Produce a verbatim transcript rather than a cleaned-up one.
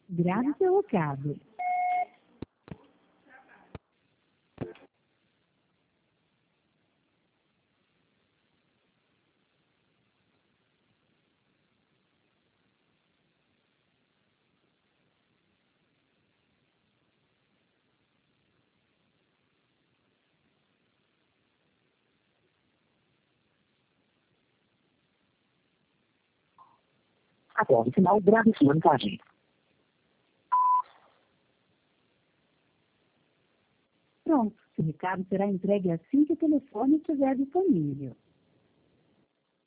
Grave seu recado. Após o sinal, grave sua mensagem. Pronto, o recado será entregue assim que o telefone estiver disponível.